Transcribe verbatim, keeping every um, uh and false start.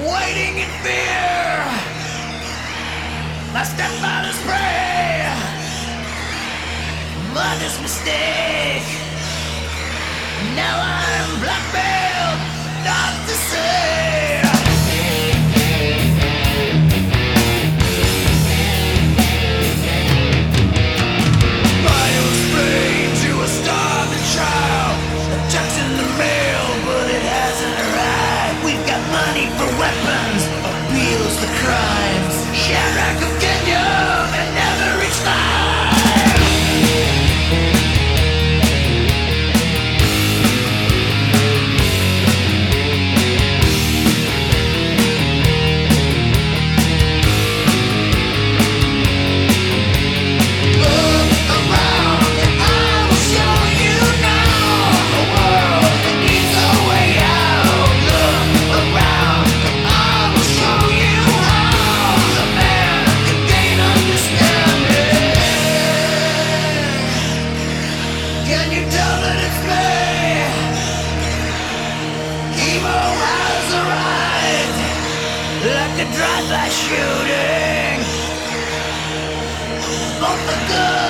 waiting in fear. My stepfather's prey, mother's mistake. Now I'm blackmailed, not to say. Bio explained to a starving child. A check's in the mail, but it hasn't arrived. We've got money for weapons, appeals for crimes. Shadrach of Kenya and never reached life. Can you tell that it's me? Chemo has arrived, like a drive-by shooting. Both the good